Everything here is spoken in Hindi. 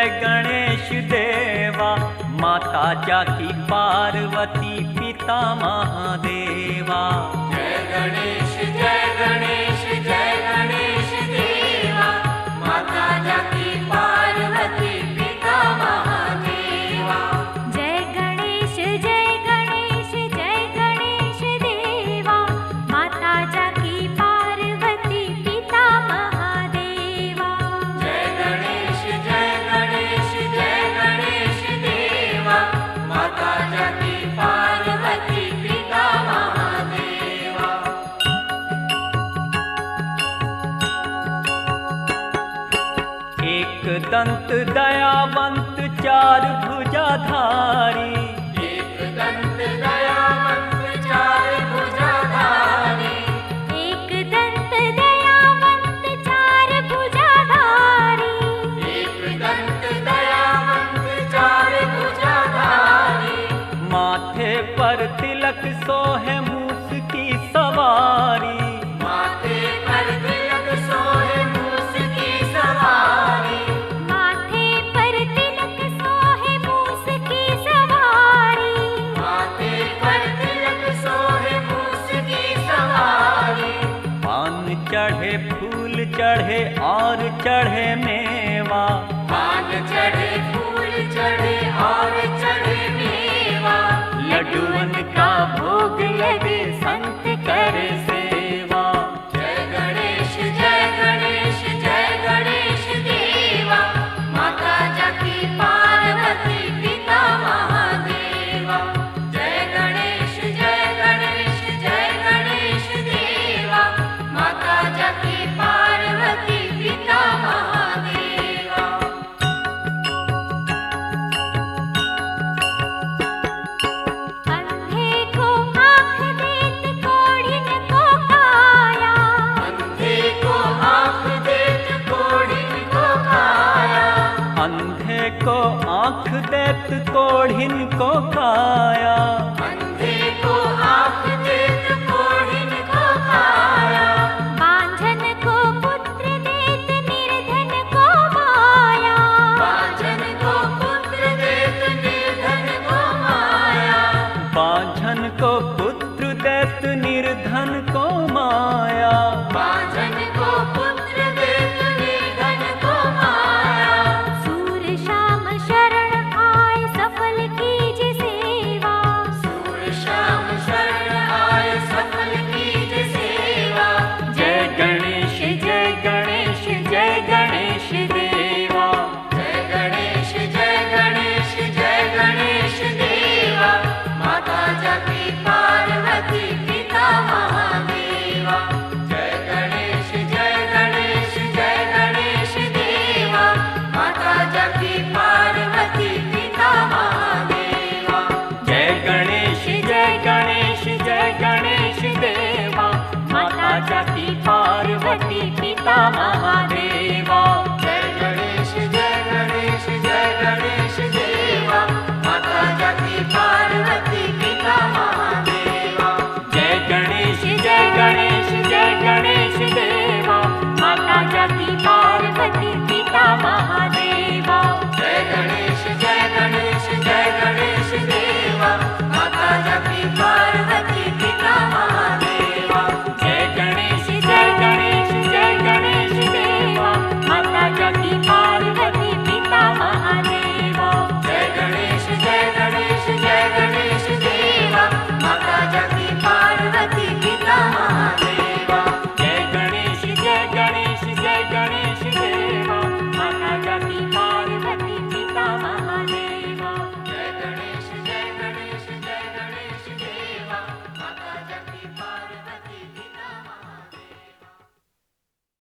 जय गणेश देवा, माता जाकी पार्वती पिता महादेवा। जय गणेश जय गणेश जय गणेश देवा, माता जाकी पार्वती पिता महादेवा। जय गणेश जय गणेश जय गणेश देवा, माता जाकी पार्वती पिता महादेवा। जय गणेश जय गणेश जय गणेश देवा, माता जाकी पार्वती पिता महादेवा। एक दंत दयावंत चार भुजाधारी, एक दंत दयावंत चार भुजाधारी, एक दंत दयावंत चार भुजाधारी। एक दंत दयावंत चार भुजाधारी। माथे पर तिलक सोहे मूस की सवारी। माथे पर तिलक सोहे मूस की सवारी। माथे पर तिलक सोहे मूस की सवारी। माथे पर तिलक सोहे मूस की सवारी। पान चढ़े फूल चढ़े और चढ़े मेवा, पान चढ़े फूल चढ़े और चढ़े मेवा। लड्डूअन का भोग लगे संत करे सेवा। जय गणेश जय गणेश जय गणेश देवा, माता जाकी पार्वती पिता महादेवा। जय गणेश जय गणेश जय गणेश देवा, माता जाकी पार्वती पिता महादेवा। अंधे को आँख देत कोढ़िन को काया। अंधे को आँख देत कोढ़िन को काया। अंधे को आँख देत कोढ़िन को काया। अंधे को